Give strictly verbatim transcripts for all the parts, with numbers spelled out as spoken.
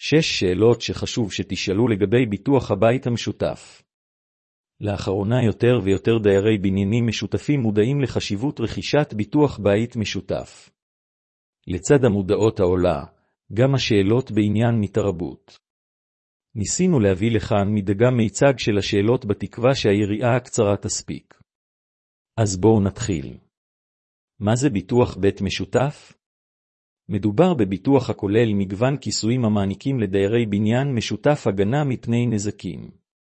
שש שאלות שחשוב שתשאלו לגבי ביטוח הבית המשותף. לאחרונה יותר ויותר דיירי בניינים משותפים מודעים לחשיבות רכישת ביטוח בית משותף. לצד המודעות העולה, גם השאלות בעניין מתרבות. ניסינו להביא לכאן מדגם מיצג של השאלות בתקווה שהיריעה הקצרה תספיק. אז בואו נתחיל. מה זה ביטוח בית משותף? מדובר בביטוח הכולל מגוון כיסויים המעניקים לדיירי בניין משותף הגנה מפני נזקים.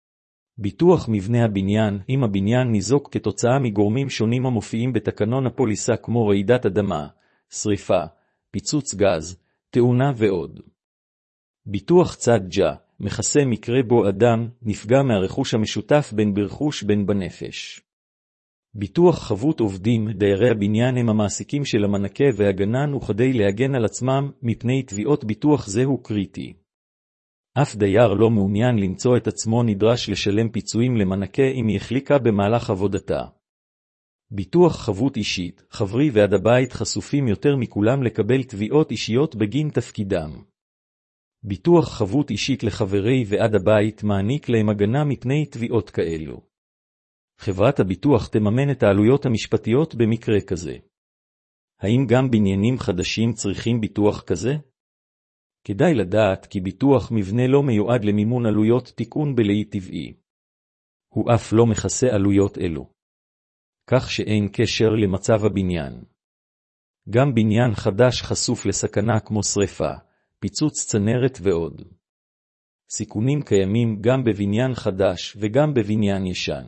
ביטוח מבנה הבניין, אם הבניין ניזוק כתוצאה מגורמים שונים המופיעים בתקנון הפוליסה כמו רעידת אדמה, שריפה, פיצוץ גז, תאונה ועוד. ביטוח צד ג'ה, מכסה מקרה בו אדם נפגע מהרכוש המשותף בין ברכוש בין בנפש. ביטוח חבות עובדים, דיירי הבניין הם המעסיקים של המנקה והגנן וכדי להגן על עצמם מפני תביעות ביטוח זהו קריטי. אף דייר לא מעוניין למצוא את עצמו נדרש לשלם פיצויים למנקה אם היא החליקה במהלך עבודתה. ביטוח חבות אישית, חברי ועד הבית חשופים יותר מכולם לקבל תביעות אישיות בגין תפקידם. ביטוח חבות אישית לחברי ועד הבית מעניק להם הגנה מפני תביעות כאלו. חברת הביטוח תממן את העלויות המשפטיות במקרה כזה. האם גם בניינים חדשים צריכים ביטוח כזה? כדאי לדעת כי ביטוח מבנה לא מיועד למימון עלויות תיקון בלאי טבעי. הוא אף לא מכסה עלויות אלו. כך שאין קשר למצב הבניין. גם בניין חדש חשוף לסכנה כמו שריפה, פיצוץ צנרת ועוד. סיכונים קיימים גם בבניין חדש וגם בבניין ישן.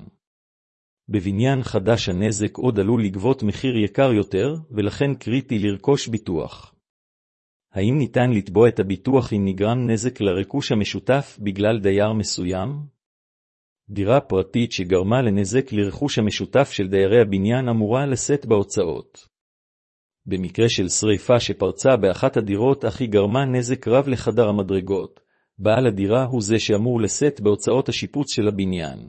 בבניין חדש הנזק עוד עלול לגבות מחיר יקר יותר, ולכן קריטי לרכוש ביטוח. האם ניתן לתבוע את הביטוח אם נגרם נזק לרכוש המשותף בגלל דייר מסוים? דירה פרטית שגרמה לנזק לרכוש המשותף של דיירי הבניין אמורה לשאת בהוצאות. במקרה של שריפה שפרצה באחת הדירות אך היא גרמה נזק רב לחדר המדרגות, בעל הדירה הוא זה שאמור לשאת בהוצאות השיפוץ של הבניין.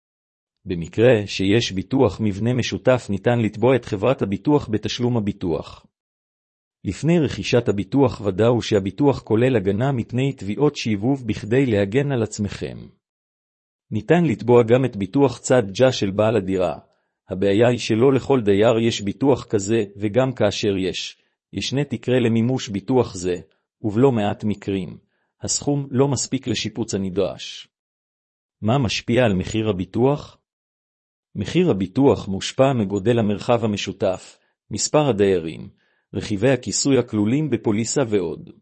במקרה שיש ביטוח מבנה משותף ניתן לתבוע את חברת הביטוח בתשלום הביטוח. לפני רכישת הביטוח ודאו שהביטוח כולל הגנה מפני תביעות שיבוב בכדי להגן על עצמכם. ניתן לתבוע גם את ביטוח צד ג'ה של בעל הדירה. הבעיה היא שלא לכל דייר יש ביטוח כזה, וגם כאשר יש, ישנה תקרה למימוש ביטוח זה, ובלא מעט מקרים, הסכום לא מספיק לשיפוץ הנדרש. מה משפיע על מחיר הביטוח? מחיר הביטוח מושפע מגודל המרחב המשותף, מספר הדיירים, רכיבי הכיסוי הכלולים בפוליסה ועוד.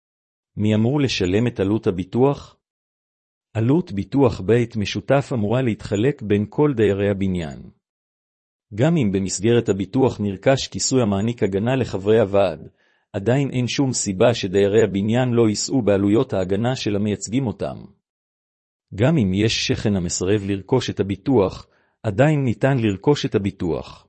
מי אמור לשלם את עלות הביטוח? עלות ביטוח בית משותף אמורה להתחלק בין כל דיירי הבניין. גם אם במסגרת הביטוח נרכש כיסוי המעניק הגנה לחברי הוועד, עדיין אין שום סיבה שדיירי הבניין לא יישאו בעלויות ההגנה של המייצגים אותם. גם אם יש שכן המסרב לרכוש את הביטוח, עדיין ניתן לרכוש את הביטוח.